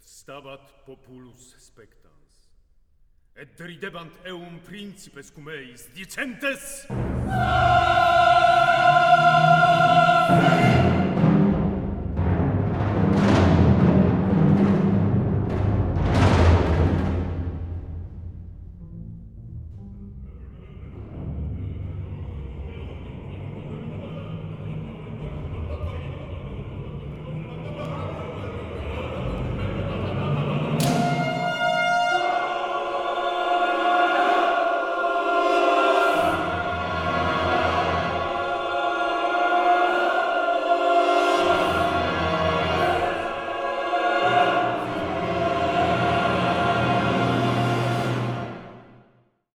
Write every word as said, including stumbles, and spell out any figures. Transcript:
Stabat populus spectans. Et ridebant eum principes cum eis dicentes...